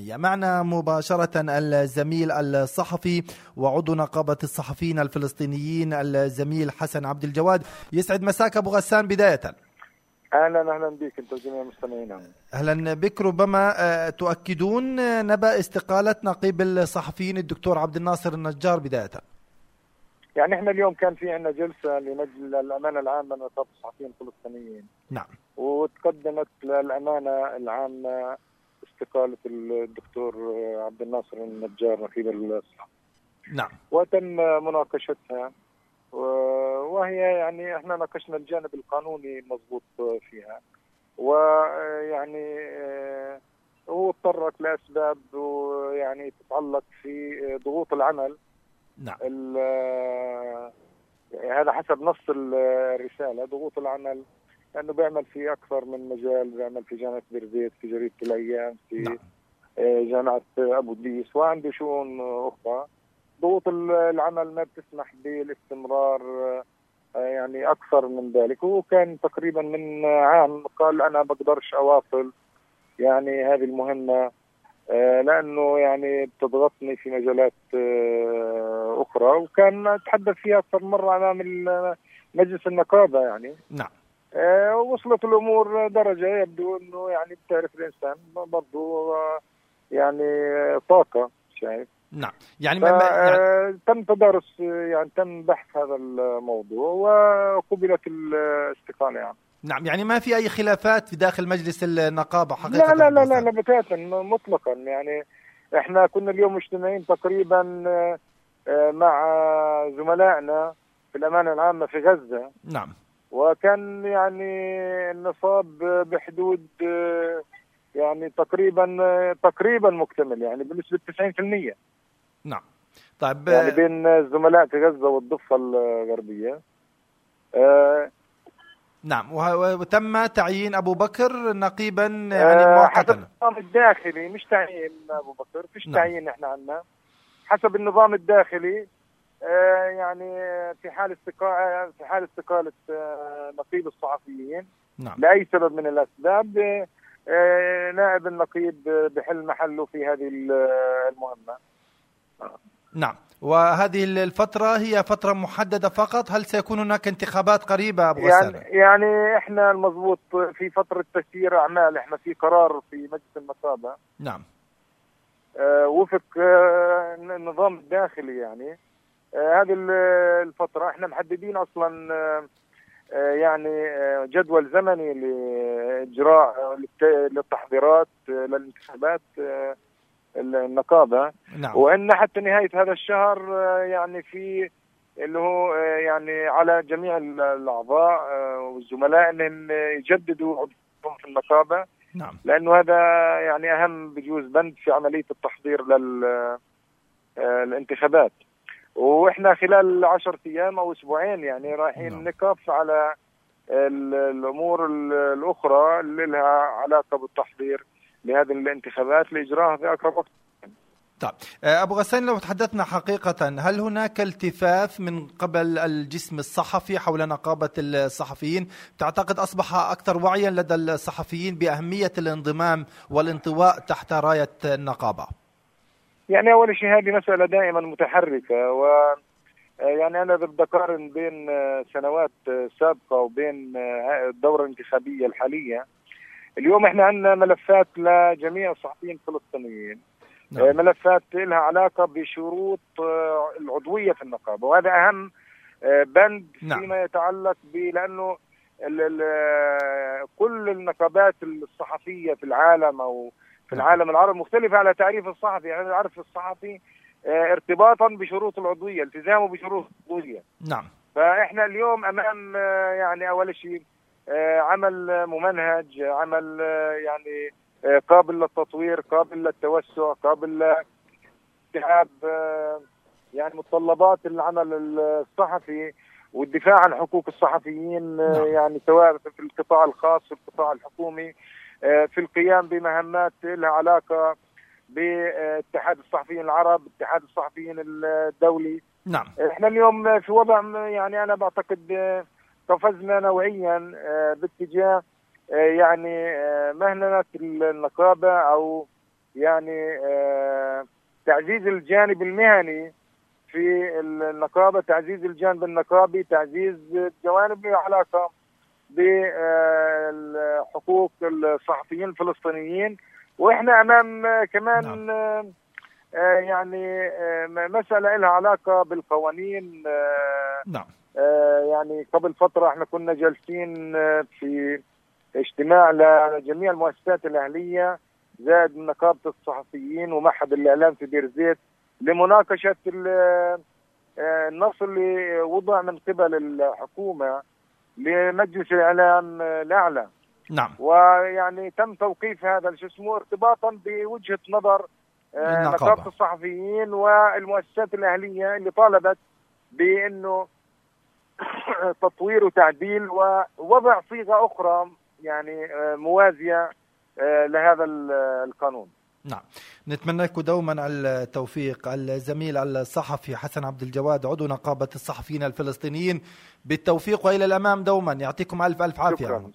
الإسلامية. معنا مباشرة الزميل الصحفي وعضو نقابة الصحفيين الفلسطينيين الزميل حسن عبد الجواد. يسعد مساك أبو غسان. بداية أهلا بك أنت وجميع المستمعين. أهلا بك. ربما تؤكدون نبأ استقالة نقيب الصحفيين الدكتور عبد الناصر النجار بداية. يعني احنا اليوم كان في عندنا جلسة لمجلس الأمانة العامة لنقابة الصحفيين الفلسطينيين. نعم. وتقدمت للأمانة العامة استقالة الدكتور عبد الناصر النجار نقيب الصحفيين. نعم. وتم مناقشتها وهي يعني احنا ناقشنا الجانب القانوني المضبوط فيها، ويعني هو تطرق لأسباب ويعني تتعلق في ضغوط العمل. نعم. هذا حسب نص الرسالة، ضغوط العمل لأنه بيعمل في أكثر من مجال، بيعمل في جامعة بيرزيت، في جريدة الأيام، في نعم. جامعة أبو ديس، وعنده شؤون أخرى. ضغوط العمل ما بتسمح بالاستمرار يعني أكثر من ذلك. هو كان تقريبا من عام قال أنا بقدرش أواصل يعني هذه المهمة لأنه يعني بتضغطني في مجالات أخرى، وكان تحدث فيها أكثر مرة أمام مجلس النقابة. يعني نعم. وصلت الأمور درجة يبدو أنه يعني بتعرف الإنسان برضو يعني طاقة شايف. نعم. يعني تم تدارس يعني تم بحث هذا الموضوع وقبلت الاستقالة يعني. نعم. يعني ما في أي خلافات في داخل مجلس النقابة حقيقة؟ لا بتاتا مطلقا. يعني احنا كنا اليوم مجتمعين تقريبا مع زملائنا في الأمانة العامة في غزة. نعم. وكان يعني النصاب بحدود يعني تقريبا مكتمل، يعني بنسبة 90%. نعم. طيب يعني بين الزملاء في غزة والضفة الغربية. نعم. وتم تعيين أبو بكر نقيبا يعني مؤقتا. حسب النظام الداخلي، مش تعيين أبو بكر، فيش تعيين احنا عنا حسب النظام الداخلي. يعني في حال استقالة نقيب الصحفيين. نعم. لأي سبب من الأسباب نائب النقيب بحل محله في هذه المهمة. نعم. وهذه الفترة هي فترة محددة فقط؟ هل سيكون هناك انتخابات قريبة أبو غسان؟ يعني احنا المضبوط في فترة تسيير أعمال. احنا في قرار في مجلس النقابة. نعم. وفق النظام الداخلي. يعني هذه الفترة احنا محددين اصلا يعني جدول زمني لإجراء للتحضيرات للانتخابات النقابة. نعم. وإن حتى نهاية هذا الشهر يعني في اللي هو يعني على جميع الأعضاء والزملاء أن يجددوا عضوهم في النقابة. نعم. لأنه هذا يعني أهم بجوز بند في عملية التحضير للانتخابات. وإحنا خلال 10 أيام أو أسبوعين يعني رايحين نقف على الأمور الأخرى اللي لها علاقة بالتحضير لهذه الانتخابات لإجراءها في أقرب وقت. طيب أبو غسان، لو تحدثنا حقيقة، هل هناك التفاف من قبل الجسم الصحفي حول نقابة الصحفيين؟ تعتقد أصبح أكثر وعيا لدى الصحفيين بأهمية الانضمام والانطواء تحت راية النقابة؟ يعني أول شيء هذه مسألة دائما متحركة، يعني أنا بدي أقارن بين سنوات سابقة وبين الدورة الانتخابية الحالية. اليوم إحنا عندنا ملفات لجميع الصحفيين الفلسطينيين. نعم. ملفات لها علاقة بشروط العضوية في النقابة، وهذا أهم بند. نعم. فيما يتعلق لأنه كل النقابات الصحفية في العالم أو في العالم العربي مختلفة على تعريف الصحفي. يعني نعرف الصحفي ارتباطا بشروط العضوية، التزامه بشروط العضوية. نعم. فإحنا اليوم أمام يعني أول شيء عمل ممنهج، عمل يعني قابل للتطوير، قابل للتوسع، قابل لاستيعاب يعني متطلبات العمل الصحفي والدفاع عن حقوق الصحفيين. يعني سواء في القطاع الخاص والقطاع الحكومي، في القيام بمهمات لها علاقة باتحاد الصحفيين العرب، اتحاد الصحفيين الدولي. نعم. احنا اليوم في وضع يعني انا بعتقد قفزنا نوعيا باتجاه يعني مهنة النقابة او يعني تعزيز الجانب المهني في النقابة، تعزيز الجانب النقابي، تعزيز جوانب علاقة بحقوق الصحفيين الفلسطينيين. واحنا امام كمان يعني مسألة لها علاقة بالقوانين. يعني قبل فترة احنا كنا جالسين في اجتماع لجميع المؤسسات الأهلية زائد نقابة الصحفيين ومعهد الإعلام في بير زيت لمناقشة النص اللي وضع من قبل الحكومة لمجلس الإعلام الأعلى. ويعني تم توقيف هذا ارتباطا بوجهة نظر نقابة الصحفيين والمؤسسات الأهلية اللي طالبت بأنه تطوير وتعديل ووضع صيغة أخرى يعني موازية لهذا القانون. نعم، نتمنى لكم دوما التوفيق. الزميل الصحفي حسن عبد الجواد عضو نقابة الصحفيين الفلسطينيين، بالتوفيق وإلى الأمام دوما. يعطيكم ألف ألف عافية. شكرا.